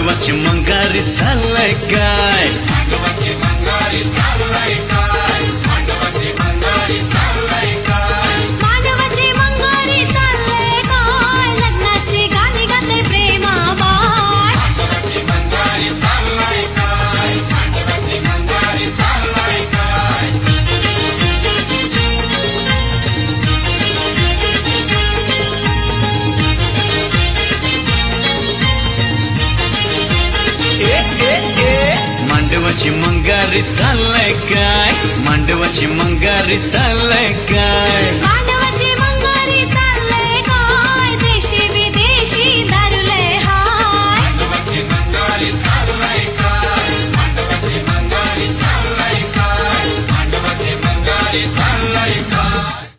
मांडवाची मंगारी चाललंय काय? मांडवाची मंगारी चाललंय काय? मांडवाची मंगारी चाललंय काय? मांडवाची मंगारी चाललंय काय? लग्नाची गाणी गाते प्रेमाबाळ. मांडवाची मंगारी चाललंय काय? मांडवाची मंगारी चाललंय काय? मांडवाची मंगारी चाललंय काय? मांडवाची मंगारी चाललंय काय? मांडवाची मंगारी चाललंय काय? देशी विदेशी दारुले हाय. मांडवाची मंगारी चाललंय काय? मांडवाची मंगारी चाललंय काय? मांडवाची मंगारी